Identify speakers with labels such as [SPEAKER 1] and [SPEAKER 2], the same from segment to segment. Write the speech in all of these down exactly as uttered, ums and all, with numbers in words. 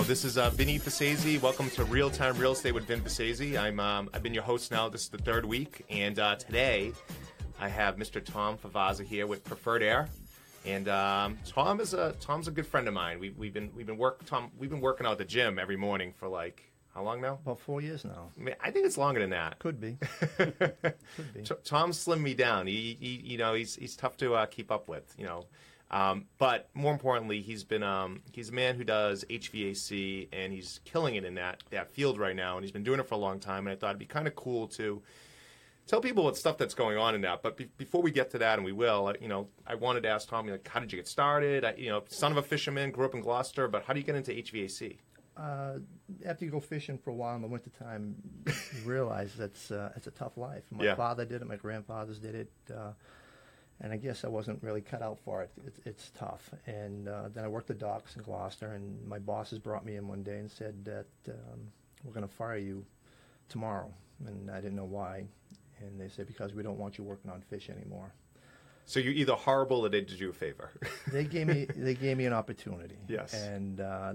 [SPEAKER 1] This is uh, Vinny Fasese. Welcome to Real Time Real Estate with Vin Fasese. I'm um, I've been your host now. This is the third week, and uh, today I have Mister Tom Favazza here with Preferred Air. And um, Tom is a Tom's a good friend of mine. We, we've been we've been work Tom we've been working out at the gym every morning for like how long now?
[SPEAKER 2] About four years now.
[SPEAKER 1] I, mean, I think it's longer than that.
[SPEAKER 2] Could be. Could be.
[SPEAKER 1] T- Tom slimmed me down. He, he you know he's he's tough to uh, keep up with. You know. Um, but more importantly, he's been um, he's a man who does H V A C, and he's killing it in that, that field right now, and he's been doing it for a long time. And I thought it'd be kind of cool to tell people what stuff that's going on in that. But be- before we get to that, and we will, I, you know, I wanted to ask Tom, like, how did you get started? I, you know, son of a fisherman, grew up in Gloucester, but how do you get into H V A C?
[SPEAKER 2] Uh, after you go fishing for a while in the wintertime, you realize that's uh, it's a tough life. My
[SPEAKER 1] Yeah.
[SPEAKER 2] father did it. My grandfathers did it. Uh, And I guess I wasn't really cut out for it. It's, it's tough. And uh, then I worked the docks in Gloucester, and my bosses brought me in one day and said that um, we're going to fire you tomorrow. And I didn't know why. And they said, because we don't want you working on fish anymore.
[SPEAKER 1] So you're either horrible or they did you a favor.
[SPEAKER 2] They gave me they gave me an opportunity.
[SPEAKER 1] Yes.
[SPEAKER 2] And uh,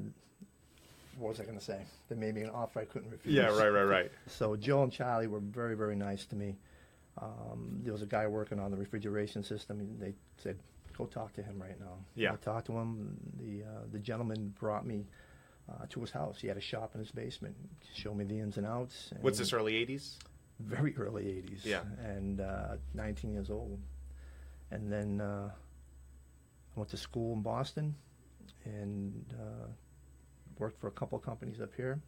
[SPEAKER 2] what was I going to say? They made me an offer I couldn't refuse.
[SPEAKER 1] Yeah, right, right, right.
[SPEAKER 2] So Joe and Charlie were very, very nice to me. Um, there was a guy working on the refrigeration system, and they said, go talk to him right now.
[SPEAKER 1] Yeah.
[SPEAKER 2] I talked to him. The uh, the gentleman brought me uh, to his house. He had a shop in his basement, showed me the ins and outs. And
[SPEAKER 1] What's this, early eighties?
[SPEAKER 2] Very early eighties.
[SPEAKER 1] Yeah.
[SPEAKER 2] And uh, nineteen years old. And then uh, I went to school in Boston and uh, worked for a couple of companies up here.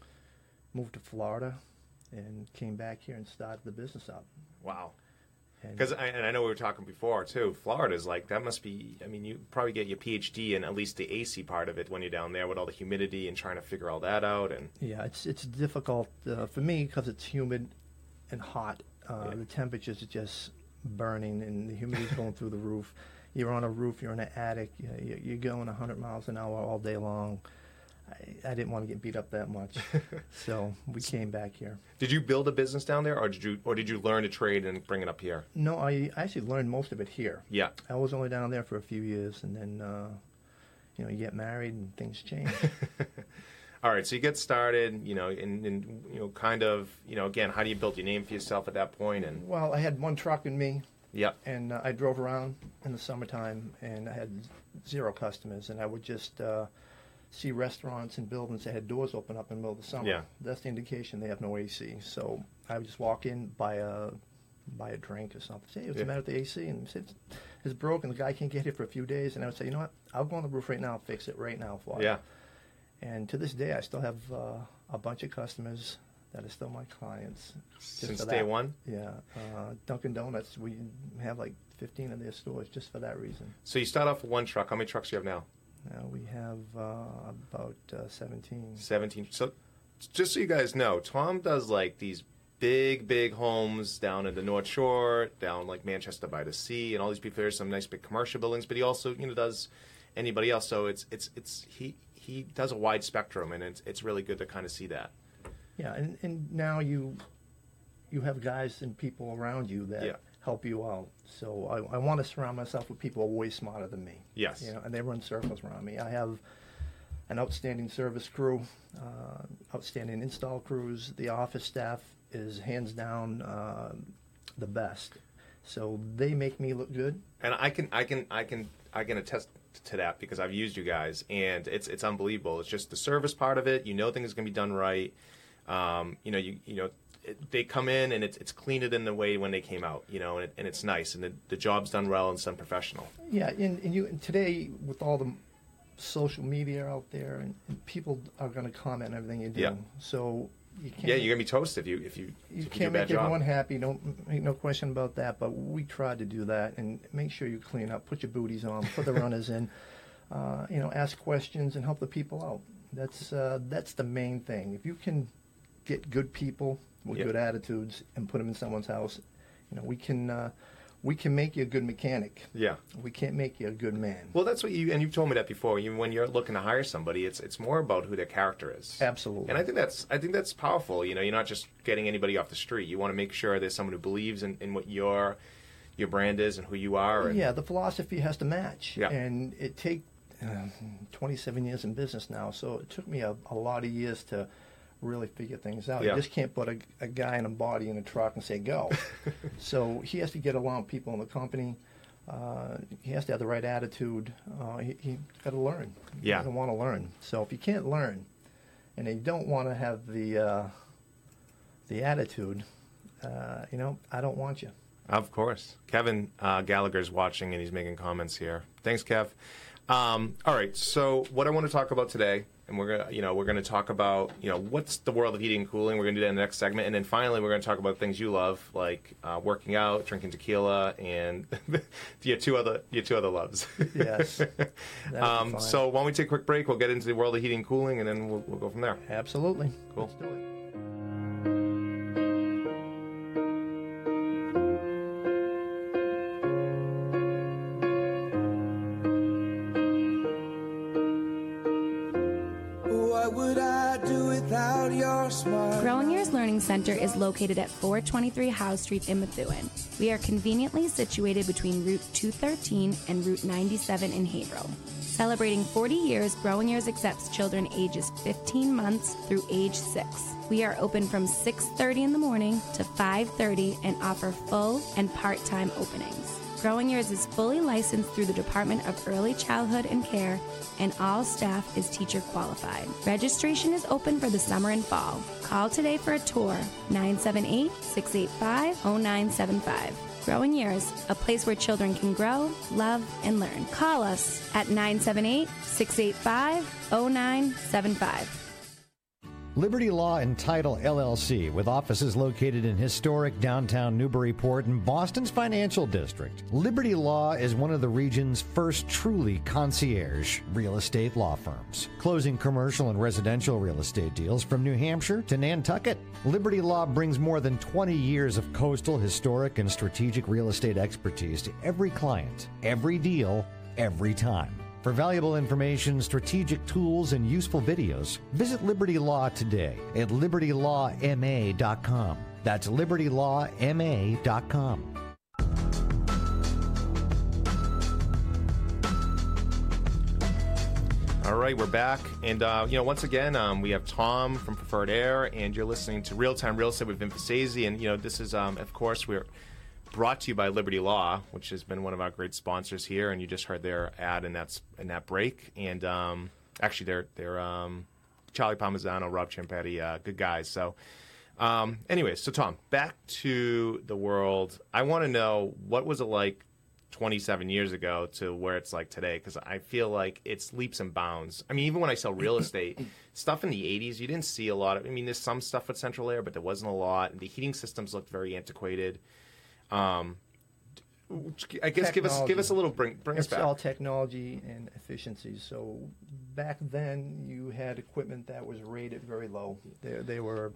[SPEAKER 2] Moved to Florida and came back here and started the business up.
[SPEAKER 1] Wow.
[SPEAKER 2] And
[SPEAKER 1] Because I, and I know we were talking before too. Florida's like that must be. I mean, you probably get your P H D in at least the A C part of it when you're down there with all the humidity and trying to figure all that out. And
[SPEAKER 2] yeah, it's it's difficult uh, for me because it's humid and hot. Uh,
[SPEAKER 1] Yeah.
[SPEAKER 2] The temperatures are just burning, and the humidity's going through the roof. You're on a roof. You're in an attic. You know, you're you're going one hundred miles an hour all day long. I, I didn't want to get beat up that much, so we came back here.
[SPEAKER 1] did you build a business down there, or did you or did you learn a trade and bring it up here?
[SPEAKER 2] No, I actually learned most of it here.
[SPEAKER 1] Yeah.
[SPEAKER 2] I was only down there for a few years, and then uh, you know you get married and things change.
[SPEAKER 1] All right, so you get started, you know, and, and you know, kind of, you know, again, how do you build your name for yourself at that point? And
[SPEAKER 2] Well, I had one truck and me,
[SPEAKER 1] yeah,
[SPEAKER 2] and uh, I drove around in the summertime, and I had zero customers, and I would just uh, see restaurants and buildings that had doors open up in the middle of the summer.
[SPEAKER 1] Yeah.
[SPEAKER 2] That's the indication they have no A C. So I would just walk in, buy a buy a drink or something. Say, hey, what's
[SPEAKER 1] Yeah.
[SPEAKER 2] the matter with the A C? And say, it's, it's broken. The guy can't get here for a few days. And I would say, you know what? I'll go on the roof right now and fix it right now for you.
[SPEAKER 1] yeah.
[SPEAKER 2] And to this day, I still have uh, a bunch of customers that are still my clients. just
[SPEAKER 1] Since
[SPEAKER 2] for
[SPEAKER 1] day
[SPEAKER 2] that.
[SPEAKER 1] one.
[SPEAKER 2] Yeah. Uh, Dunkin' Donuts, we have like fifteen of their stores just for that reason.
[SPEAKER 1] So you start off with one truck. How many trucks do you have now?
[SPEAKER 2] Now we have uh, about uh, seventeen.
[SPEAKER 1] seventeen. So just so you guys know, Tom does like these big, big homes down in the North Shore, down like Manchester by the Sea, and all these people. There's some nice big commercial buildings, but he also, you know, does anybody else. So it's it's it's he he does a wide spectrum, and it's it's really good to kind of see that.
[SPEAKER 2] Yeah, and, and now you you have guys and people around you that
[SPEAKER 1] Yeah.
[SPEAKER 2] help you out. So I, I want to surround myself with people way smarter than me.
[SPEAKER 1] Yes.
[SPEAKER 2] You know, and they run circles around me. I have an outstanding service crew, uh, outstanding install crews. The office staff is hands down uh, the best. So they make me look good.
[SPEAKER 1] And I can I can I can I can attest to that because I've used you guys, and it's it's unbelievable. It's just the service part of it. You know things are going to be done right. Um, you know you you know it, they come in and it's it's cleaned in the way when they came out. You know, and, it, and it's nice, and the, the job's done well and it's done professional.
[SPEAKER 2] Yeah, and, and you and today with all the social media out there, and, and people are going to comment on everything you do.
[SPEAKER 1] Yeah.
[SPEAKER 2] So you can't.
[SPEAKER 1] Yeah, you're gonna be toast if you if you
[SPEAKER 2] You
[SPEAKER 1] if you
[SPEAKER 2] can't
[SPEAKER 1] do a bad
[SPEAKER 2] make
[SPEAKER 1] job.
[SPEAKER 2] everyone happy. Don't make no question about that. But we try to do that and make sure you clean up, put your booties on, put the runners in. Uh, you know, ask questions and help the people out. That's uh, that's the main thing. If you can get good people with
[SPEAKER 1] Yeah.
[SPEAKER 2] good attitudes and put them in someone's house, you know, we can uh, we can make you a good mechanic.
[SPEAKER 1] Yeah.
[SPEAKER 2] We can't make you a good man.
[SPEAKER 1] Well, that's what you and you've told me that before. Even when you're looking to hire somebody, it's it's more about who their character is.
[SPEAKER 2] Absolutely.
[SPEAKER 1] And I think that's I think that's powerful. You know, you're not just getting anybody off the street. You want to make sure there's someone who believes in, in what your your brand is and who you are. And,
[SPEAKER 2] Yeah, the philosophy has to match.
[SPEAKER 1] Yeah.
[SPEAKER 2] And it take uh, twenty-seven years in business now, so it took me a, a lot of years to really figure things out.
[SPEAKER 1] Yeah.
[SPEAKER 2] You just can't put a, a guy in a body in a truck and say go. So he has to get along with people in the company. Uh, he has to have the right attitude. Uh, he he got to learn.
[SPEAKER 1] Yeah.
[SPEAKER 2] He doesn't want to learn. So if you can't learn, and you don't want to have the uh, the attitude, uh, you know, I don't want you.
[SPEAKER 1] Of course. Kevin uh, Gallagher's watching, and he's making comments here. Thanks, Kev. Um, all right, so what I want to talk about today, and we're gonna, you know, we're gonna talk about, you know, what's the world of heating and cooling. We're gonna do that in the next segment, and then finally, we're gonna talk about things you love, like uh, working out, drinking tequila, and your two other your two other loves.
[SPEAKER 2] Yes. That'd be
[SPEAKER 1] um,
[SPEAKER 2] fine.
[SPEAKER 1] so, why don't we take a quick break? We'll get into the world of heating and cooling, and then we'll, we'll go from there.
[SPEAKER 2] Absolutely.
[SPEAKER 1] Cool.
[SPEAKER 2] Let's do it.
[SPEAKER 3] What would I do without your smile?
[SPEAKER 4] Growing Years Learning Center is located at four twenty-three Howe Street in Methuen. We are conveniently situated between Route two thirteen and Route ninety-seven in Haverhill. Celebrating forty years, Growing Years accepts children ages fifteen months through age six. We are open from six thirty in the morning to five thirty and offer full and part-time openings. Growing Years is fully licensed through the Department of Early Childhood and Care, and all staff is teacher qualified. Registration is open for the summer and fall. Call today for a tour, nine seven eight, six eight five, zero nine seven five. Growing Years, a place where children can grow, love, and learn. Call us at nine seven eight, six eight five, zero nine seven five.
[SPEAKER 5] Liberty Law and Title L L C, with offices located in historic downtown Newburyport and Boston's financial district. Liberty Law is one of the region's first truly concierge real estate law firms, closing commercial and residential real estate deals from New Hampshire to Nantucket. Liberty Law brings more than twenty years of coastal, historic, and strategic real estate expertise to every client, every deal, every time. For valuable information, strategic tools, and useful videos, visit Liberty Law today at liberty law m a dot com. That's liberty law m a dot com.
[SPEAKER 1] All right, we're back. And, uh, you know, once again, um, we have Tom from Preferred Air, and you're listening to Real Time Real Estate with Vin Fasese. And, you know, this is, um, of course, we're brought to you by Liberty Law, which has been one of our great sponsors here, and you just heard their ad in that in that break. And um, actually, they're they're um, Charlie Palmisano, Rob Ciampetti, uh, good guys. So, um, anyway, so Tom, back to the world. I want to know, what was it like twenty-seven years ago to where it's like today? Because I feel like it's leaps and bounds. I mean, even when I sell real estate stuff in the eighties, you didn't see a lot of. I mean, there's some stuff with central air, but there wasn't a lot. And the heating systems looked very antiquated. Um, I guess give us give us a little bring bring us
[SPEAKER 2] It's
[SPEAKER 1] back.
[SPEAKER 2] all technology and efficiency. So back then, you had equipment that was rated very low. They they were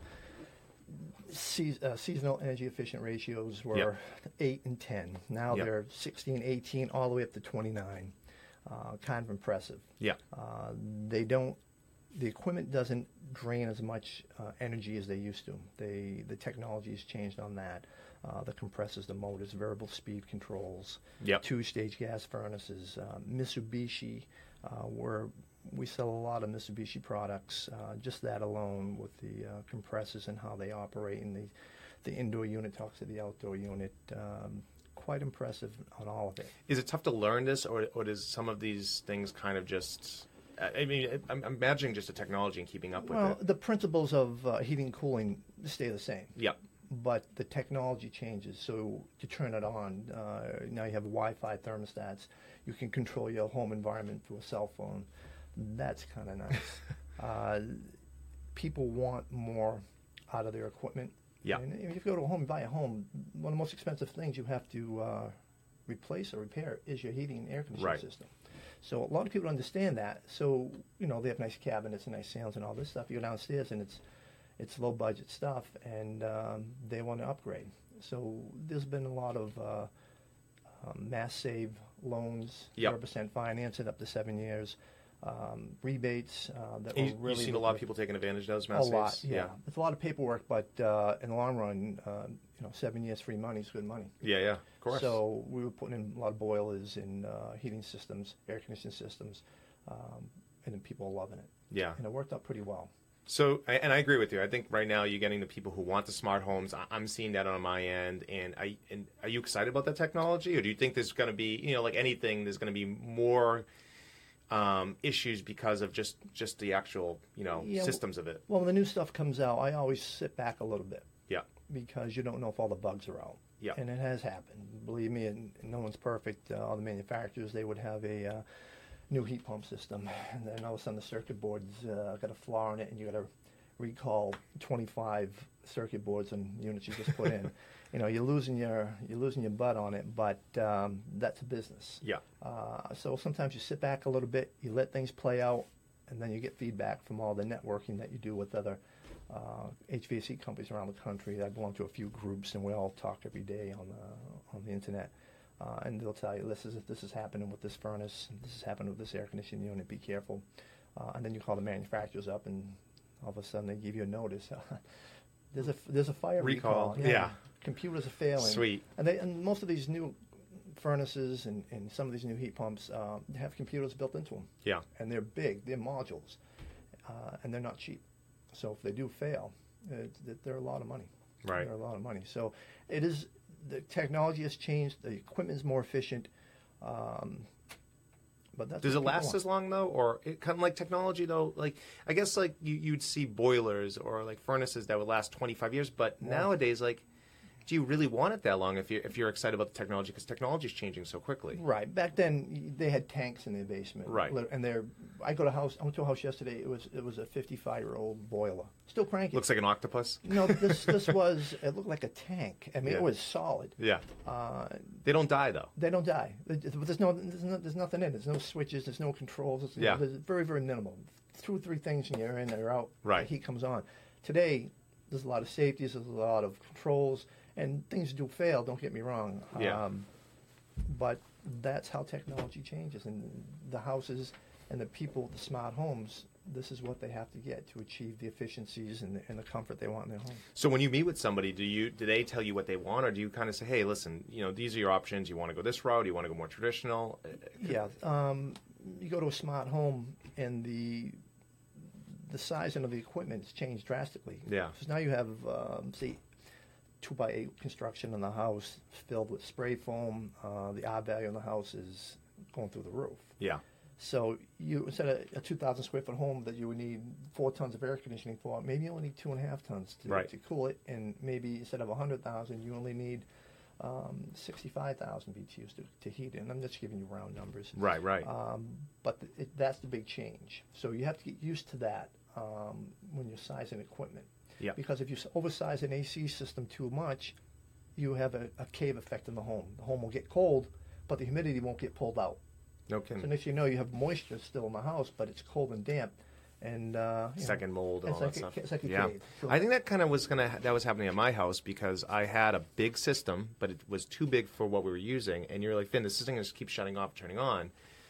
[SPEAKER 2] se- uh, seasonal energy efficient ratios were
[SPEAKER 1] Yep.
[SPEAKER 2] eight and ten. Now
[SPEAKER 1] Yep.
[SPEAKER 2] they're sixteen, eighteen, all the way up to twenty-nine. Uh, kind of impressive.
[SPEAKER 1] Yeah,
[SPEAKER 2] Uh, they don't. The equipment doesn't drain as much uh, energy as they used to. They the technology has changed on that. Uh, the compressors, the motors, variable speed controls,
[SPEAKER 1] Yep.
[SPEAKER 2] two-stage gas furnaces. Uh, Mitsubishi, uh, where we sell a lot of Mitsubishi products. Uh, just that alone, with the uh, compressors and how they operate, and the the indoor unit talks to the outdoor unit. Um, quite impressive on all of it.
[SPEAKER 1] is it tough to learn this, or or does some of these things kind of just? I mean, I'm I'm imagining just the technology and keeping up with
[SPEAKER 2] Well,
[SPEAKER 1] it.
[SPEAKER 2] the principles of uh, heating and cooling stay the same.
[SPEAKER 1] Yep.
[SPEAKER 2] But the technology changes. So to turn it on, uh, now you have Wi-Fi thermostats. You can control your home environment through a cell phone. That's kind of nice. uh, people want more out of their equipment.
[SPEAKER 1] Yeah.
[SPEAKER 2] And if you go to a home and buy a home, one of the most expensive things you have to uh, replace or repair is your heating and air conditioning
[SPEAKER 1] Right.
[SPEAKER 2] system. So a lot of people understand that. So, you know, they have nice cabinets and nice sounds and all this stuff. You go downstairs and it's it's low budget stuff, and um, they want to upgrade. So there's been a lot of uh, um, mass save loans,
[SPEAKER 1] Yep.
[SPEAKER 2] zero percent financing up to seven years, um, rebates uh, that
[SPEAKER 1] And
[SPEAKER 2] were
[SPEAKER 1] you,
[SPEAKER 2] really
[SPEAKER 1] you've seen a lot of people taking advantage of those
[SPEAKER 2] a
[SPEAKER 1] mass
[SPEAKER 2] lot,
[SPEAKER 1] saves?
[SPEAKER 2] yeah. It's a lot of paperwork, but uh, in the long run, uh, you know, seven years free money is good money.
[SPEAKER 1] Yeah, yeah, of course.
[SPEAKER 2] So we were putting in a lot of boilers and uh, heating systems, air conditioning systems, um, and then people are loving it.
[SPEAKER 1] Yeah.
[SPEAKER 2] And it worked out pretty well.
[SPEAKER 1] So, and I agree with you. I think right now you're getting the people who want the smart homes. I- I'm seeing that on my end. And, I, and are you excited about that technology, or do you think there's going to be, you know, like anything, there's going to be more um, issues because of just just the actual, you know,
[SPEAKER 2] Yeah,
[SPEAKER 1] systems of it?
[SPEAKER 2] Well, when the new stuff comes out, I always sit back a little bit
[SPEAKER 1] Yeah.
[SPEAKER 2] because you don't know if all the bugs are out.
[SPEAKER 1] Yeah.
[SPEAKER 2] And it has happened. Believe me, and no one's perfect. Uh, all the manufacturers, they would have a uh, new heat pump system, and then all of a sudden the circuit board's uh, got a flaw in it, and you got to recall twenty-five circuit boards and units you just put in. You know, you're losing your you're losing your butt on it, but um, that's a business.
[SPEAKER 1] Yeah.
[SPEAKER 2] Uh, so sometimes you sit back a little bit, you let things play out, and then you get feedback from all the networking that you do with other uh, H V A C companies around the country. I belong to a few groups, and we all talk every day on the on the internet. Uh, and they'll tell you, this is this is happening with this furnace, this is happening with this air conditioning unit, be careful. Uh, and then you call the manufacturers up, and all of a sudden they give you a notice. there's a there's a fire
[SPEAKER 1] Recall,
[SPEAKER 2] recall.
[SPEAKER 1] yeah.
[SPEAKER 2] Computers are failing.
[SPEAKER 1] Sweet.
[SPEAKER 2] And, they, and most of these new furnaces and, and some of these new heat pumps uh, have computers built into them.
[SPEAKER 1] Yeah.
[SPEAKER 2] And they're big, they're modules, uh, and they're not cheap. So if they do fail, uh, they're a lot of money.
[SPEAKER 1] Right.
[SPEAKER 2] They're a lot of money. So it is, the technology has changed, the equipment is more efficient, um, but that's
[SPEAKER 1] Does
[SPEAKER 2] what
[SPEAKER 1] it
[SPEAKER 2] people
[SPEAKER 1] last
[SPEAKER 2] want.
[SPEAKER 1] as long though, or it kind of like technology though? Like I guess like you you'd see boilers or like furnaces that would last twenty-five years, but
[SPEAKER 2] Yeah.
[SPEAKER 1] nowadays like, do you really want it that long if you're if you're excited about the technology because technology is changing so quickly?
[SPEAKER 2] Right. Back then, y- they had tanks in their basement.
[SPEAKER 1] Right.
[SPEAKER 2] Lit- And they're. I go to house. I went to a house yesterday. It was it was a fifty-five-year-old boiler, still cranking.
[SPEAKER 1] Looks like an octopus.
[SPEAKER 2] No, this this was. It looked like a tank. I mean,
[SPEAKER 1] Yeah.
[SPEAKER 2] it was solid.
[SPEAKER 1] Yeah.
[SPEAKER 2] Uh,
[SPEAKER 1] They don't die though.
[SPEAKER 2] they don't die. But there's no, there's no there's nothing in it. There's no switches. There's no controls. It's,
[SPEAKER 1] Yeah.
[SPEAKER 2] There's very very minimal. Two or three things and you're in. You're out.
[SPEAKER 1] Right.
[SPEAKER 2] The heat comes on. Today, there's a lot of safeties. There's a lot of controls. And things do fail, don't get me wrong.
[SPEAKER 1] Yeah.
[SPEAKER 2] Um, but that's how technology changes. And the houses and the people with the smart homes, this is what they have to get to achieve the efficiencies and the, and the comfort they want in their home.
[SPEAKER 1] So when you meet with somebody, do you do they tell you what they want, or do you kind of say, hey, listen, you know, these are your options. You want to go this route? You want to go more traditional? Uh,
[SPEAKER 2] Yeah. Um, you go to a smart home and the the sizing of the equipment has changed drastically.
[SPEAKER 1] Yeah.
[SPEAKER 2] Because now you have, um, say, two by eight construction in the house filled with spray foam. Uh, the R value in the house is going through the roof.
[SPEAKER 1] Yeah.
[SPEAKER 2] So you instead of a two thousand square foot home that you would need four tons of air conditioning for, maybe you only need two and a half tons to,
[SPEAKER 1] Right.
[SPEAKER 2] to cool it, and maybe instead of a hundred thousand, you only need um, sixty-five thousand B T Us to, to heat it. And I'm just giving you round numbers.
[SPEAKER 1] Right. Right.
[SPEAKER 2] Um, but th- it, that's the big change. So you have to get used to that um, when you're sizing equipment.
[SPEAKER 1] Yeah.
[SPEAKER 2] Because if you s- oversize an A C system too much, you have a, a cave effect in the home. The home will get cold, but the humidity won't get pulled out.
[SPEAKER 1] No
[SPEAKER 2] So
[SPEAKER 1] kidding.
[SPEAKER 2] next thing you know, you have moisture still in the house, but it's cold and damp. And uh, you know,
[SPEAKER 1] Second mold and
[SPEAKER 2] it's
[SPEAKER 1] all
[SPEAKER 2] like
[SPEAKER 1] that
[SPEAKER 2] a,
[SPEAKER 1] stuff.
[SPEAKER 2] It's like a
[SPEAKER 1] yeah,
[SPEAKER 2] cave. So-
[SPEAKER 1] I think that kind of was gonna ha- that was happening at my house because I had a big system, but it was too big for what we were using. And you're like, Finn, this thing just keeps shutting off, turning on.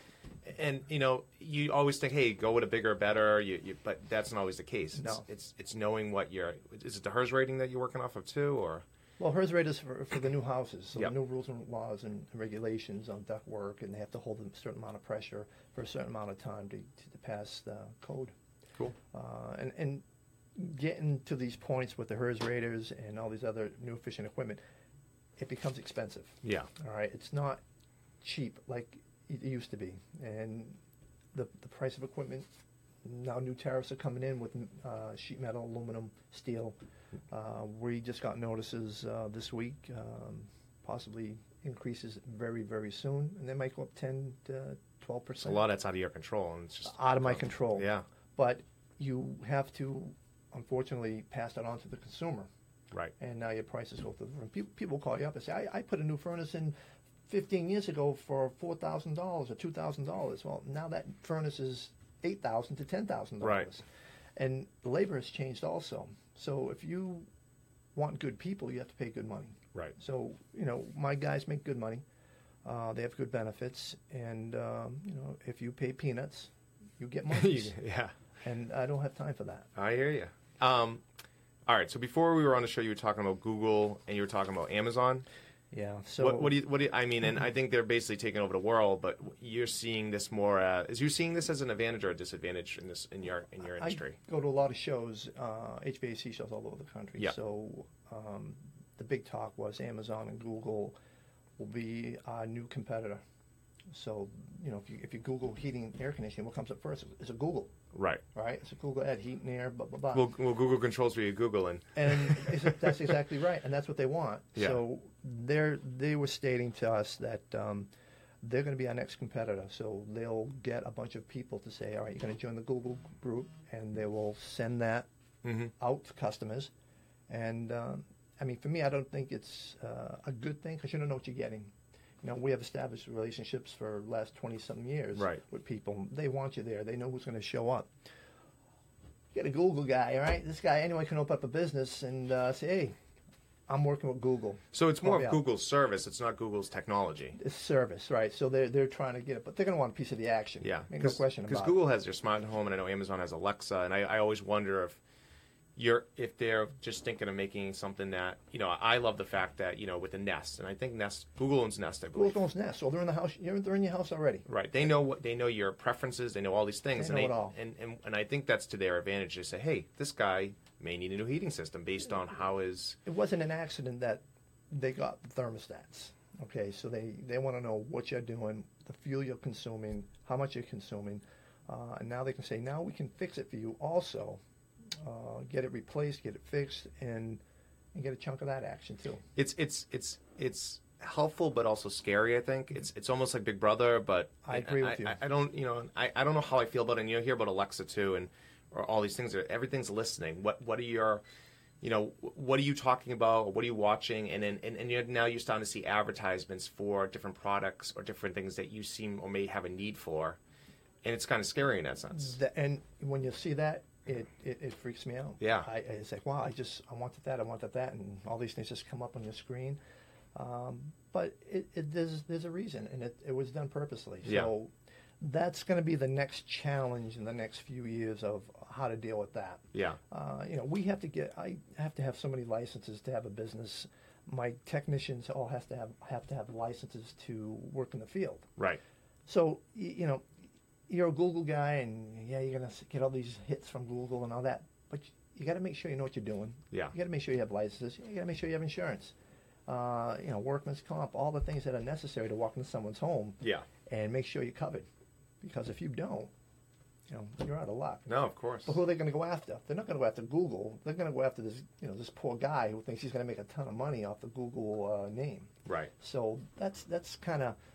[SPEAKER 1] And you know, you always think, hey, go with a bigger, better. You, you, but that's not always the case. It's,
[SPEAKER 2] No.
[SPEAKER 1] it's it's knowing what your is it the HERS rating that you're working off of too, or
[SPEAKER 2] Well, HERS rate is for, for the new houses, so
[SPEAKER 1] Yep.
[SPEAKER 2] the new rules and laws and regulations on duct work, and they have to hold a certain amount of pressure for a certain amount of time to, to, to pass the code.
[SPEAKER 1] cool.
[SPEAKER 2] Uh, and, and getting to these points with the HERS raters and all these other new efficient equipment, it becomes expensive.
[SPEAKER 1] Yeah,
[SPEAKER 2] All right, it's not cheap like it used to be, and the the price of equipment now new tariffs are coming in with uh, sheet metal, aluminum, steel. Uh, we just got notices uh, this week, um, possibly increases very very soon, and they might go up ten to twelve
[SPEAKER 1] a
[SPEAKER 2] percent.
[SPEAKER 1] lot that's out of your control, and it's just
[SPEAKER 2] Out of my control.
[SPEAKER 1] Yeah,
[SPEAKER 2] But you have to, unfortunately, pass that on to the consumer.
[SPEAKER 1] right.
[SPEAKER 2] And now your prices go through the roof. People, people call you up and say, I, I put a new furnace in fifteen years ago for four thousand dollars or two thousand dollars. Well, now that furnace is eight thousand dollars to ten thousand dollars.
[SPEAKER 1] Right.
[SPEAKER 2] And the labor has changed also. So if you want good people, you have to pay good money.
[SPEAKER 1] Right.
[SPEAKER 2] So, you know, my guys make good money. Uh, they have good benefits. And, um, you know, if you pay peanuts, you get monkeys.
[SPEAKER 1] yeah.
[SPEAKER 2] And I don't have time for that.
[SPEAKER 1] I hear you. Um, all right. So before we were on the show, you were talking about Google and you were talking about Amazon.
[SPEAKER 2] Yeah. So
[SPEAKER 1] what, what do you? What do you, I mean? And I think they're basically taking over the world. But you're seeing this more. Uh, is you seeing this as an advantage or a disadvantage in this in your in your industry?
[SPEAKER 2] I go to a lot of shows, uh, H V A C shows all over the country.
[SPEAKER 1] Yeah.
[SPEAKER 2] So um, the big talk was Amazon and Google will be our new competitor. So you know, if you if you Google heating and air conditioning, what comes up first? It's a Google.
[SPEAKER 1] Right.
[SPEAKER 2] Right. It's a Google ad, heat and air, blah blah blah.
[SPEAKER 1] Well, well Google controls what you Google and.
[SPEAKER 2] And it's- that's exactly right, and that's what they want.
[SPEAKER 1] Yeah.
[SPEAKER 2] So they're they were stating to us that um, they're going to be our next competitor. So they'll get a bunch of people to say, all right, you're going to join the Google group, and they will send that
[SPEAKER 1] Mm-hmm.
[SPEAKER 2] out to customers. And um, I mean, for me, I don't think it's uh, a good thing because you don't know what you're getting. You know, we have established relationships for the last twenty-something years
[SPEAKER 1] Right.
[SPEAKER 2] with people. They want you there. They know who's going to show up. You get a Google guy, all right? This guy, anyone can open up a business and uh, say, hey, I'm working with Google.
[SPEAKER 1] So it's more
[SPEAKER 2] Oh,
[SPEAKER 1] of
[SPEAKER 2] yeah.
[SPEAKER 1] Google's service. It's not Google's technology.
[SPEAKER 2] It's service, right? So they're, they're trying to get it, but they're going to want a piece of the action.
[SPEAKER 1] Yeah,
[SPEAKER 2] Make no question
[SPEAKER 1] Because
[SPEAKER 2] about
[SPEAKER 1] Google has their smart home, and I know Amazon has Alexa, and I, I always wonder if you're if they're just thinking of making something that you know. I love the fact that you know with the Nest, and I think Nest Google owns Nest, I
[SPEAKER 2] it.
[SPEAKER 1] believe.
[SPEAKER 2] Google owns Nest, so they're in the house. You're, they're in your house already.
[SPEAKER 1] Right. They know what they know your preferences. They know all these things,
[SPEAKER 2] They know
[SPEAKER 1] and
[SPEAKER 2] it all.
[SPEAKER 1] And, and and I think that's to their advantage to say, hey, this guy may need a new heating system based on how his.
[SPEAKER 2] It wasn't an accident that they got the thermostats. Okay, so they, they want to know what you're doing, the fuel you're consuming, how much you're consuming, uh, and now they can say, now we can fix it for you also, uh, get it replaced, get it fixed, and and get a chunk of that action too.
[SPEAKER 1] It's it's it's it's helpful, but also scary. I think it's it's almost like Big Brother, but
[SPEAKER 2] I agree with you.
[SPEAKER 1] I, I don't you know I, I don't know how I feel about it. And you hear about Alexa too, and or all these things. Everything's listening. What what are your you know, what are you talking about? What are you watching? And then, and, and you're, now you're starting to see advertisements for different products or different things that you seem or may have a need for, and it's kind of scary in that sense.
[SPEAKER 2] The, and when you see that, it, it, it freaks me out.
[SPEAKER 1] Yeah.
[SPEAKER 2] I, it's like, wow, I just I wanted that, I wanted that, and all these things just come up on your screen. Um, but it, it, there's there's a reason, and it, it was done purposely. So
[SPEAKER 1] Yeah.
[SPEAKER 2] that's going to be the next challenge in the next few years of how to deal with that.
[SPEAKER 1] Yeah.
[SPEAKER 2] Uh, you know, we have to get. I have to have so many licenses to have a business. My technicians all has to have have to have licenses to work in the field.
[SPEAKER 1] Right.
[SPEAKER 2] So y- you know, you're a Google guy, and yeah, you're gonna s- get all these hits from Google and all that. But y- you got to make sure you know what you're doing.
[SPEAKER 1] Yeah.
[SPEAKER 2] You got to make sure you have licenses. You got to make sure you have insurance. Uh, you know, workman's comp, all the things that are necessary to walk into someone's home
[SPEAKER 1] Yeah.
[SPEAKER 2] and make sure you're covered. Because if you don't, you know, you're out of luck.
[SPEAKER 1] No, of course.
[SPEAKER 2] But who are they going to go after? They're not going to go after Google. They're going to go after this, you know, this poor guy who thinks he's going to make a ton of money off the Google uh, name.
[SPEAKER 1] Right.
[SPEAKER 2] So that's that's kind of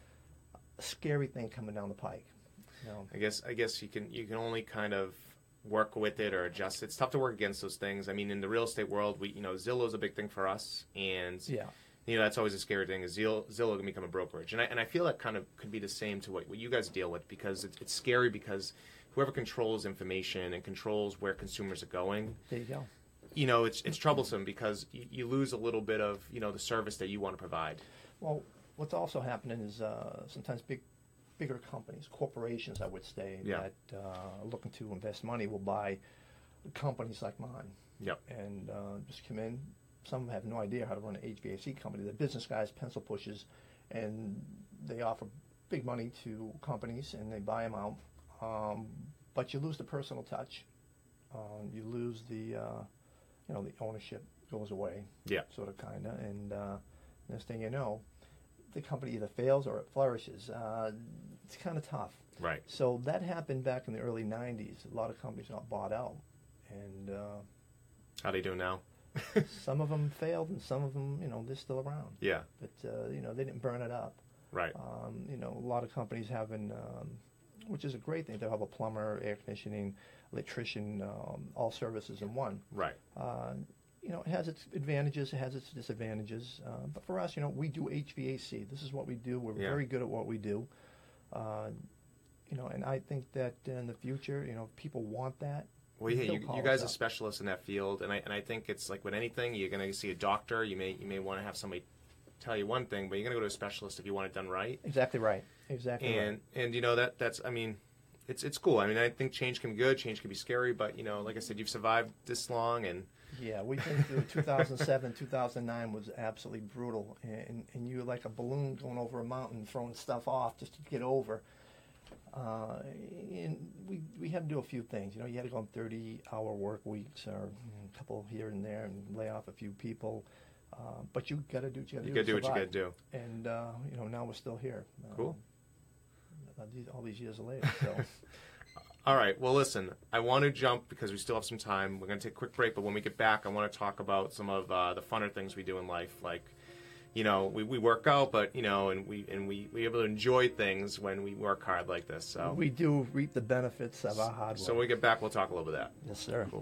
[SPEAKER 2] a scary thing coming down the pike. You know.
[SPEAKER 1] I guess I guess you can you can only kind of work with it or adjust. It's tough to work against those things. I mean, in the real estate world, we you know Zillow's a big thing for us, and
[SPEAKER 2] Yeah.
[SPEAKER 1] you know that's always a scary thing. Is Zillow, Zillow can become a brokerage, and I and I feel that kind of could be the same to what, what you guys deal with because it's, it's scary because whoever controls information and controls where consumers are going,
[SPEAKER 2] There you go.
[SPEAKER 1] you know, it's it's troublesome because you, you lose a little bit of you know the service that you want to provide.
[SPEAKER 2] Well, what's also happening is uh, sometimes big, bigger companies, corporations, I would say,
[SPEAKER 1] Yeah.
[SPEAKER 2] that uh, are looking to invest money will buy companies like mine
[SPEAKER 1] Yep.
[SPEAKER 2] and uh, just come in. Some have no idea how to run an H V A C company. They're business guys, pencil pushers, and they offer big money to companies and they buy them out. Um, but you lose the personal touch. Um, you lose the, uh, you know, the ownership goes away.
[SPEAKER 1] Yeah.
[SPEAKER 2] Sort of, kind of, and uh, next thing you know, the company either fails or it flourishes. Uh, it's kind of tough.
[SPEAKER 1] Right.
[SPEAKER 2] So that happened back in the early nineties. A lot of companies got bought out, and uh,
[SPEAKER 1] How do you do now?
[SPEAKER 2] some of them failed, and some of them, you know, they're still around.
[SPEAKER 1] Yeah.
[SPEAKER 2] But uh, you know, they didn't burn it up.
[SPEAKER 1] Right.
[SPEAKER 2] Um, you know, a lot of companies having, um, which is a great thing. They'll have a plumber, air conditioning, electrician, um, all services in one.
[SPEAKER 1] Right.
[SPEAKER 2] Uh, you know, it has its advantages, it has its disadvantages. Uh, but for us, you know, we do H V A C. This is what we do. We're
[SPEAKER 1] Yeah.
[SPEAKER 2] very good at what we do. Uh, you know, and I think that in the future, you know, if people want that.
[SPEAKER 1] Well, yeah,
[SPEAKER 2] they'll
[SPEAKER 1] you,
[SPEAKER 2] call
[SPEAKER 1] you
[SPEAKER 2] us
[SPEAKER 1] guys are
[SPEAKER 2] up.
[SPEAKER 1] specialists in that field, and I and I think it's like with anything, you're going to see a doctor. You may you may want to have somebody tell you one thing, but you're going to go to a specialist if you want it done right.
[SPEAKER 2] Exactly right. Exactly
[SPEAKER 1] And
[SPEAKER 2] right.
[SPEAKER 1] and you know that that's I mean, it's it's cool. I mean, I think change can be good, change can be scary, but you know, like I said, you've survived this long, and
[SPEAKER 2] yeah, we've been through two thousand seven, two thousand nine was absolutely brutal, and and you were like a balloon going over a mountain, throwing stuff off just to get over. Uh, and we we had to do a few things. You know, you had to go on thirty-hour work weeks, or a couple here and there, and lay off a few people. Uh, but you got to do what you got to do.
[SPEAKER 1] You got to do what you
[SPEAKER 2] survive.
[SPEAKER 1] got to do.
[SPEAKER 2] And uh, you know, now we're still here. Uh,
[SPEAKER 1] Cool.
[SPEAKER 2] All these years later. So.
[SPEAKER 1] All right. Well, listen, I want to jump because we still have some time. We're going to take a quick break, but when we get back, I want to talk about some of uh, the funner things we do in life. Like, you know, we, we work out, but, you know, and we and we we able to enjoy things when we work hard like this. So
[SPEAKER 2] we do reap the benefits of our hard work.
[SPEAKER 1] So when we get back, we'll talk a little bit of that.
[SPEAKER 2] Yes, sir.
[SPEAKER 1] Cool.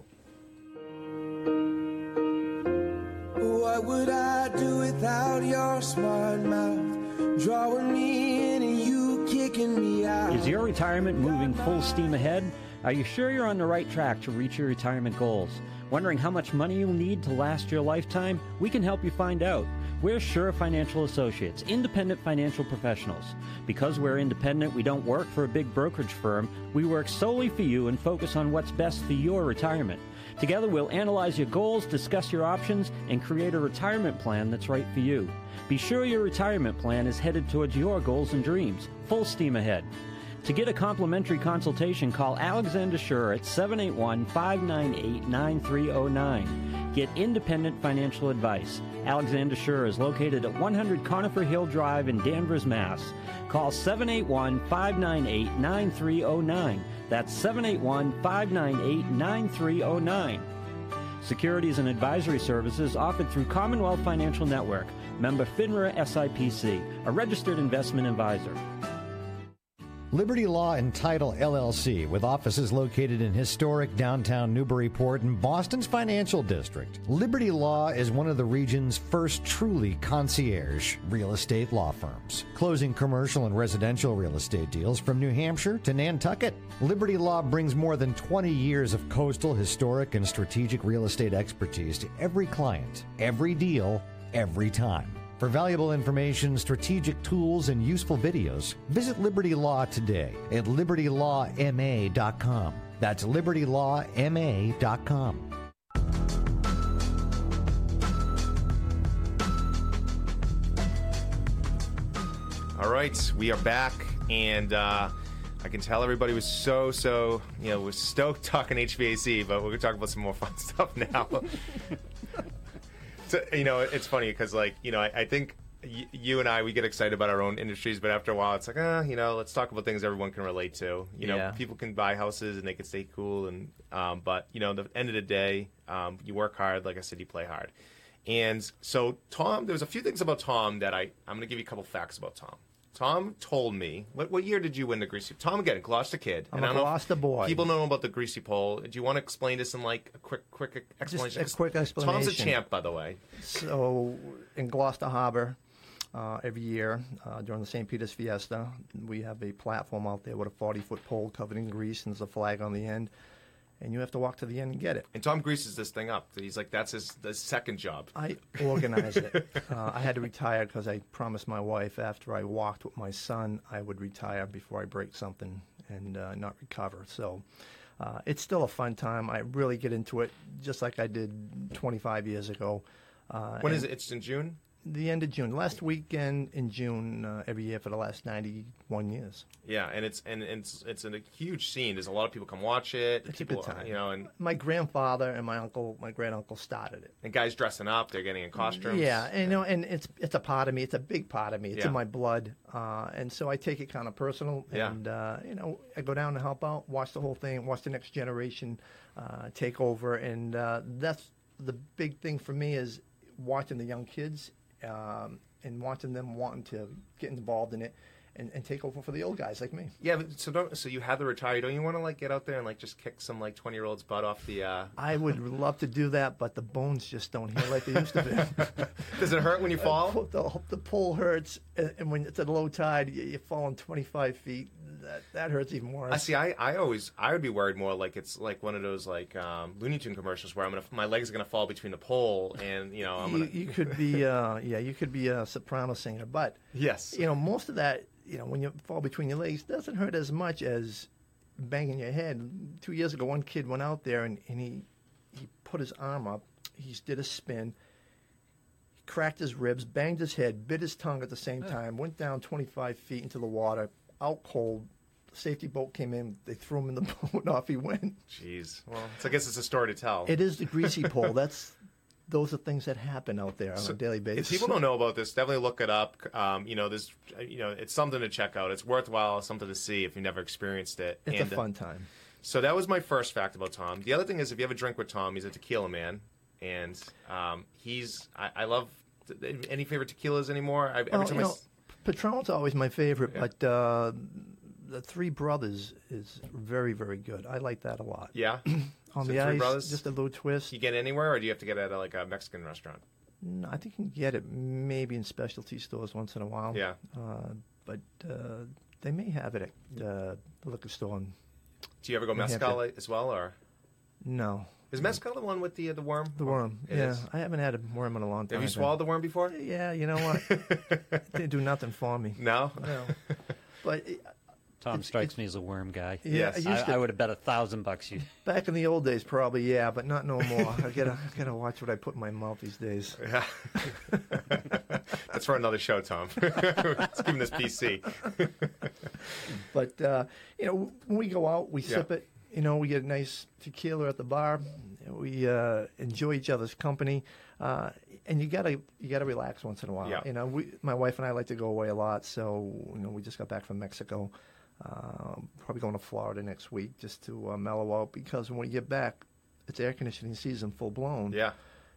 [SPEAKER 3] What would I do without your smart mouth? Drawing me in and you kicking me out.
[SPEAKER 6] Is your retirement moving full steam ahead? Are you sure you're on the right track to reach your retirement goals? Wondering how much money you'll need to last your lifetime? We can help you find out. We're Sure Financial Associates, independent financial professionals. Because we're independent, we don't work for a big brokerage firm. We work solely for you and focus on what's best for your retirement. Together, we'll analyze your goals, discuss your options, and create a retirement plan that's right for you. Be sure your retirement plan is headed towards your goals and dreams. Full steam ahead. To get a complimentary consultation, call Alexander Schur at seven eight one, five nine eight, nine three zero nine. Get independent financial advice. Alexander Schur is located at one hundred Conifer Hill Drive in Danvers, Mass. Call seven eight one, five nine eight, nine three zero nine. That's seven eight one, five nine eight, nine three zero nine. Securities and advisory services offered through Commonwealth Financial Network. Member FINRA S I P C, a registered investment advisor.
[SPEAKER 5] Liberty Law and Title L L C, with offices located in historic downtown Newburyport and Boston's financial district. Liberty Law is one of the region's first truly concierge real estate law firms, closing commercial and residential real estate deals from New Hampshire to Nantucket. Liberty Law brings more than twenty years of coastal, historic, and strategic real estate expertise to every client, every deal, every time. For valuable information, strategic tools, and useful videos, visit Liberty Law today at liberty law m a dot com. That's liberty law m a dot com.
[SPEAKER 1] All right, we are back, and uh, I can tell everybody was so, so, you know, was stoked talking H V A C, but we're going to talk about some more fun stuff now. So, you know, it's funny because, like, you know, I, I think y- you and I, we get excited about our own industries, but after a while, it's like, ah, you know, let's talk about things everyone can relate to. You know,
[SPEAKER 2] Yeah.
[SPEAKER 1] people can buy houses and they can stay cool, and um, but you know, the end of the day, um, you work hard. Like I said, you play hard. And so, Tom, there's a few things about Tom that I I'm going to give you a couple facts about Tom. Tom told me, what, what year did you win the Greasy? Tom, again, Gloucester kid.
[SPEAKER 2] I'm
[SPEAKER 1] and
[SPEAKER 2] a
[SPEAKER 1] I don't know if
[SPEAKER 2] Gloucester boy.
[SPEAKER 1] People don't know about the Greasy Pole. Do you want to explain this in like a quick, quick explanation?
[SPEAKER 2] Just a quick
[SPEAKER 1] Tom's a
[SPEAKER 2] explanation.
[SPEAKER 1] champ, by the way.
[SPEAKER 2] So in Gloucester Harbor, uh, every year uh, during the Saint Peter's Fiesta, we have a platform out there with a forty-foot pole covered in grease, and there's a flag on the end, and you have to walk to the end and get it.
[SPEAKER 1] And Tom greases this thing up. He's like, that's his the second job.
[SPEAKER 2] I organized it. Uh, I had to retire because I promised my wife after I walked with my son, I would retire before I break something and uh, not recover. So uh, it's still a fun time. I really get into it just like I did twenty-five years ago. Uh,
[SPEAKER 1] When
[SPEAKER 2] and
[SPEAKER 1] is it? It's in June?
[SPEAKER 2] The end of June. Last weekend in June uh, every year for the last ninety-one years.
[SPEAKER 1] Yeah, and it's and it's it's a huge scene. There's a lot of people come watch it.
[SPEAKER 2] It's
[SPEAKER 1] people,
[SPEAKER 2] a good time.
[SPEAKER 1] You know, and,
[SPEAKER 2] My grandfather and my uncle, my great uncle started it.
[SPEAKER 1] and guys dressing up. They're getting in costumes.
[SPEAKER 2] Yeah, and you know, and it's it's a part of me. It's a big part of me. It's
[SPEAKER 1] Yeah.
[SPEAKER 2] in my blood, uh, and so I take it kind of personal.
[SPEAKER 1] Yeah.
[SPEAKER 2] And uh, you know, I go down to help out, watch the whole thing, watch the next generation uh, take over, and uh, that's the big thing for me is watching the young kids um, and watching them wanting to get involved in it and, and take over for the old guys like me.
[SPEAKER 1] Yeah, but so don't so you have to retire. Don't you want to like get out there and like just kick some like twenty year old's butt off the? Uh...
[SPEAKER 2] I would love to do that, but the bones just don't heal like they used to be.
[SPEAKER 1] Does it hurt when you fall?
[SPEAKER 2] The, the pull hurts, and and when it's at low tide, you- you're falling twenty-five feet. That that hurts even more.
[SPEAKER 1] I see. I, I always I would be worried more like it's like one of those like um, Looney Tune commercials where I'm gonna my legs are gonna fall between the pole and you know I'm
[SPEAKER 2] You,
[SPEAKER 1] gonna
[SPEAKER 2] you could be, uh, yeah, you could be a soprano singer, but
[SPEAKER 1] yes
[SPEAKER 2] you know most of that, you know, when you fall between your legs, doesn't hurt as much as banging your head. Two years ago, one kid went out there and, and he he put his arm up. He did a spin. He cracked his ribs, banged his head, bit his tongue at the same time, went down twenty-five feet into the water, out cold. The safety boat came in. They threw him in the boat, and off he went.
[SPEAKER 1] Jeez. Well, it's, I guess it's a story to tell.
[SPEAKER 2] It is the greasy pole. That's Those are things that happen out there on
[SPEAKER 1] So,
[SPEAKER 2] a daily basis.
[SPEAKER 1] If people don't know about this, definitely look it up. Um, you know, this, you know, it's something to check out. It's worthwhile, something to see if you've never experienced it.
[SPEAKER 2] It's
[SPEAKER 1] and,
[SPEAKER 2] a fun time.
[SPEAKER 1] So that was my first fact about Tom. The other thing is, if you have a drink with Tom, he's a tequila man, and um, he's. I, I love. Any favorite tequilas anymore? I, every
[SPEAKER 2] Well,
[SPEAKER 1] time
[SPEAKER 2] you
[SPEAKER 1] I
[SPEAKER 2] know,
[SPEAKER 1] s-
[SPEAKER 2] Patron's always my favorite,
[SPEAKER 1] Yeah.
[SPEAKER 2] but uh, the Three Brothers is very, very good. I like that a lot.
[SPEAKER 1] yeah,
[SPEAKER 2] On
[SPEAKER 1] So
[SPEAKER 2] the
[SPEAKER 1] Three
[SPEAKER 2] ice,
[SPEAKER 1] Brothers?
[SPEAKER 2] just a little twist.
[SPEAKER 1] you get it anywhere, or do you have to get it at like a Mexican restaurant?
[SPEAKER 2] No, I think you can get it maybe in specialty stores once in a while.
[SPEAKER 1] Yeah.
[SPEAKER 2] Uh, but uh, they may have it at uh, the liquor store. And
[SPEAKER 1] Do you ever go
[SPEAKER 2] New Hampshire.
[SPEAKER 1] mezcal as well, or
[SPEAKER 2] no,
[SPEAKER 1] is mezcal the one with the uh, the worm?
[SPEAKER 2] the worm.
[SPEAKER 1] It
[SPEAKER 2] yeah,
[SPEAKER 1] is.
[SPEAKER 2] I haven't had a worm in a long time.
[SPEAKER 1] Have you
[SPEAKER 2] but-
[SPEAKER 1] swallowed the worm before?
[SPEAKER 2] Yeah, you know what? It didn't do nothing for me.
[SPEAKER 1] No.
[SPEAKER 2] No. But it,
[SPEAKER 6] Tom
[SPEAKER 2] It's-
[SPEAKER 6] strikes
[SPEAKER 2] it's-
[SPEAKER 6] me as a worm guy.
[SPEAKER 2] yeah,
[SPEAKER 1] Yes.
[SPEAKER 2] I used
[SPEAKER 6] I,
[SPEAKER 2] to,
[SPEAKER 6] I would have bet a thousand bucks you.
[SPEAKER 2] back in the old days, probably, yeah, but not no more. I gotta, I gotta watch what I put in my mouth these days.
[SPEAKER 1] Yeah. That's for another show, Tom. Let's keep this P C.
[SPEAKER 2] But uh, you know, when we go out, we
[SPEAKER 1] Yeah.
[SPEAKER 2] sip it. You know, we get a nice tequila at the bar. We uh, enjoy each other's company, uh, and you gotta you gotta relax once in a while.
[SPEAKER 1] Yeah.
[SPEAKER 2] You know, we, my wife and I like to go away a lot. So you know, we just got back from Mexico. Uh, probably going to Florida next week just to uh, mellow out because when we get back, it's air conditioning season full blown.
[SPEAKER 1] Yeah.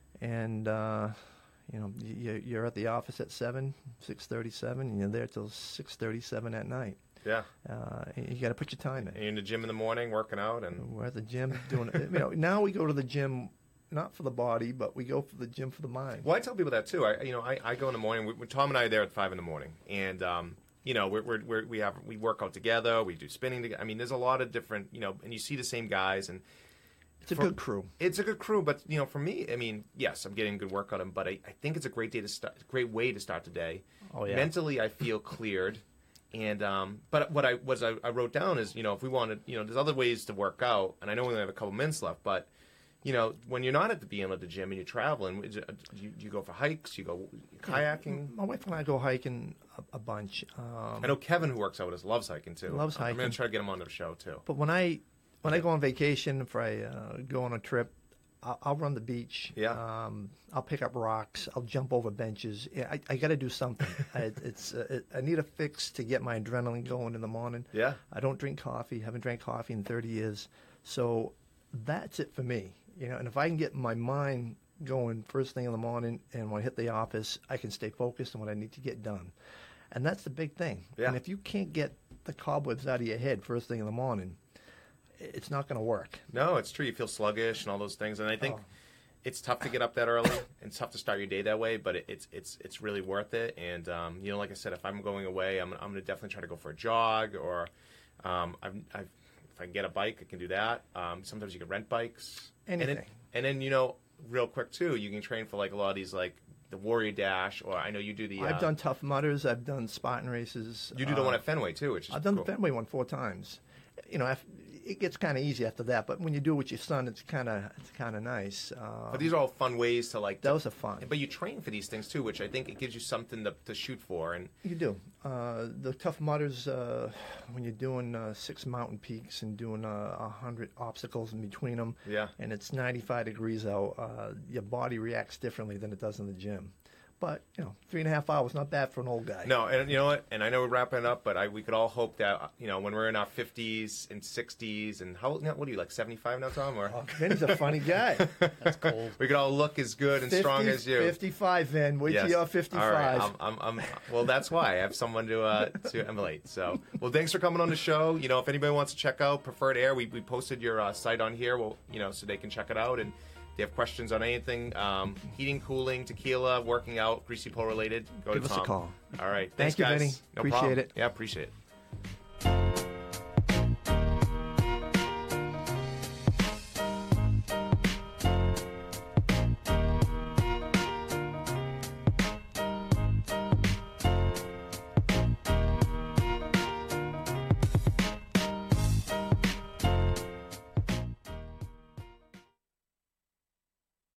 [SPEAKER 2] And uh, you know, you, you're at the office at seven, six thirty-seven, and you're there till six thirty-seven at night.
[SPEAKER 1] Yeah.
[SPEAKER 2] Uh, and you got to put your time in.
[SPEAKER 1] And you're in the gym in the morning working out, and
[SPEAKER 2] We're at the gym doing it. You know, now we go to the gym not for the body, but we go for the gym for the mind.
[SPEAKER 1] well, I tell people that too. I, you know, I, I go in the morning. We, Tom and I are there at five in the morning, and um, you know, we're, we're, we're, we have we work out together. We do spinning together. I mean, there's a lot of different, you know, and you see the same guys, and
[SPEAKER 2] It's a
[SPEAKER 1] for-
[SPEAKER 2] good crew.
[SPEAKER 1] it's a good crew. But you know, for me, I mean, yes, I'm getting a good workout in, but I, I think it's a great day to start. Great way to start the day.
[SPEAKER 2] Oh, yeah.
[SPEAKER 1] Mentally, I feel cleared. And um, but what I was I, I wrote down is, you know, if we wanted, you know, there's other ways to work out, and I know we only have a couple minutes left, but you know, when you're not at the being at the gym and you're traveling, is it, do you, do you go for hikes? You go kayaking?
[SPEAKER 2] My wife and I go hiking a, a bunch. Um,
[SPEAKER 1] I know Kevin, who works out with us, loves hiking too.
[SPEAKER 2] Loves
[SPEAKER 1] I'm gonna
[SPEAKER 2] hiking.
[SPEAKER 1] try to get him on the show too.
[SPEAKER 2] But when I when I go on vacation, if I uh, go on a trip, I'll, I'll run the beach.
[SPEAKER 1] Yeah.
[SPEAKER 2] Um, I'll pick up rocks. I'll jump over benches. Yeah, I, I got to do something. I, it's uh, it, I need a fix to get my adrenaline going in the morning.
[SPEAKER 1] Yeah.
[SPEAKER 2] I don't drink coffee. Haven't drank coffee in thirty years. So that's it for me. You know, and if I can get my mind going first thing in the morning, and when I hit the office, I can stay focused on what I need to get done. And that's the big thing.
[SPEAKER 1] Yeah.
[SPEAKER 2] And if you can't get the cobwebs out of your head first thing in the morning, it's not going to work.
[SPEAKER 1] No, it's true. You feel sluggish and all those things, and I think
[SPEAKER 2] Oh.
[SPEAKER 1] it's tough to get up that early and it's tough to start your day that way. But it, it's it's it's really worth it. And um, you know, like I said, if I'm going away, I'm I'm going to definitely try to go for a jog, or um, I've, I've, if I can get a bike, I can do that. Um, sometimes you can rent bikes. And
[SPEAKER 2] Anything.
[SPEAKER 1] then, and then you know, real quick too, you can train for like a lot of these like the Warrior Dash, or I know you do the.
[SPEAKER 2] I've
[SPEAKER 1] uh,
[SPEAKER 2] done Tough Mudders. I've done Spartan races.
[SPEAKER 1] You do the
[SPEAKER 2] uh,
[SPEAKER 1] one at Fenway too, which is
[SPEAKER 2] I've done
[SPEAKER 1] cool.
[SPEAKER 2] the Fenway one four times. You know, af- it gets kind of easy after that, but when you do it with your son, it's kind of it's kind of nice. Uh,
[SPEAKER 1] But these are all fun ways to like.
[SPEAKER 2] those are fun.
[SPEAKER 1] But you train for these things too, which I think it gives you something to, to shoot for. And
[SPEAKER 2] You do. Uh, the Tough Mudders, uh, when you're doing uh, six mountain peaks and doing uh, a hundred obstacles in between them,
[SPEAKER 1] Yeah.
[SPEAKER 2] and it's ninety-five degrees out, uh, your body reacts differently than it does in the gym. But, you know, three and a half hours, not bad for an old guy.
[SPEAKER 1] no, and you know what? And I know we're wrapping up, but I we could all hope that you know when we're in our fifties and sixties, and how now, what are you like seventy-five now, Tom? Or
[SPEAKER 2] Oh, Vinny's a funny guy.
[SPEAKER 6] That's cold.
[SPEAKER 1] we could all look as good and strong
[SPEAKER 2] fifty,
[SPEAKER 1] as you.
[SPEAKER 2] fifty-five, Vin. Wait
[SPEAKER 1] Yes.
[SPEAKER 2] till you're fifty-five.
[SPEAKER 1] All right. I'm, I'm, I'm, well, that's why I have someone to uh, to emulate. So, well, thanks for coming on the show. You know, if anybody wants to check out Preferred Air, we, we posted your uh, site on here. Well, you know, so they can check it out. And if they have questions on anything, um, heating, cooling, tequila, working out, greasy pole related, go
[SPEAKER 2] Give
[SPEAKER 1] to
[SPEAKER 2] us a
[SPEAKER 1] Tom.
[SPEAKER 2] call.
[SPEAKER 1] All right.
[SPEAKER 2] Thank
[SPEAKER 1] Thanks,
[SPEAKER 2] you,
[SPEAKER 1] guys.
[SPEAKER 2] Vinny.
[SPEAKER 1] No
[SPEAKER 2] Appreciate
[SPEAKER 1] problem.
[SPEAKER 2] it.
[SPEAKER 1] Yeah, appreciate it.